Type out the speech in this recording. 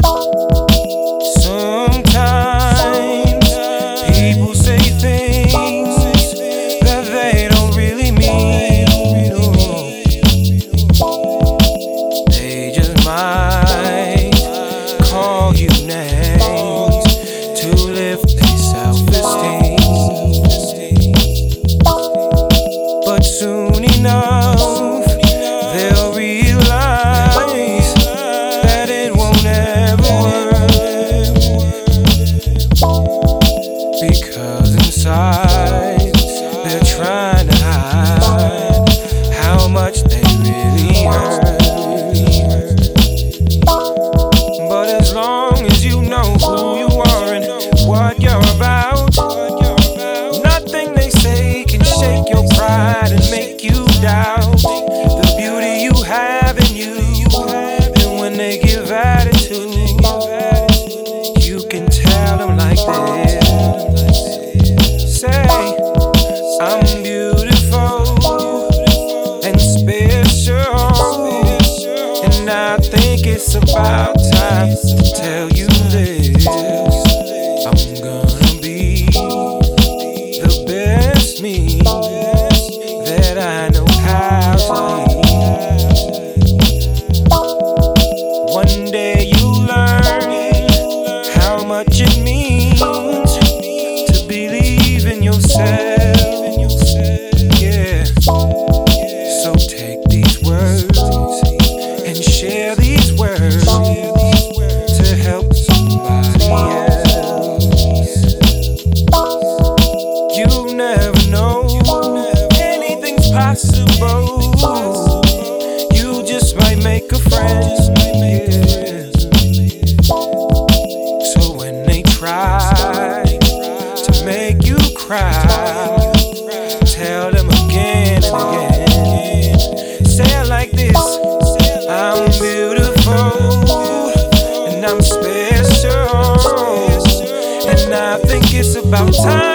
Sometimes people say things that they don't really mean. They just might call you names to lift their self-esteem. But soon enough, they'll realize that it won't ever work, because inside they're trying to hide how much they really hurt. But as long as you know who you are and what you're about, nothing they say can shake your pride and make you doubt the beauty you have in you. And when they give attitude, you can tell them like this. Say, I'm beautiful and special, and I think it's about time to tell you this. I'm gonna be the best me that I know how to be. One day you learn how much it means to believe in yourself. Yeah. So take these words and share these words to help somebody else. You never know, anything's possible. You just might make a friend. Yeah. So when they try to make you cry, tell them again and again. Say it like this: I'm beautiful and I'm special, and I think it's about time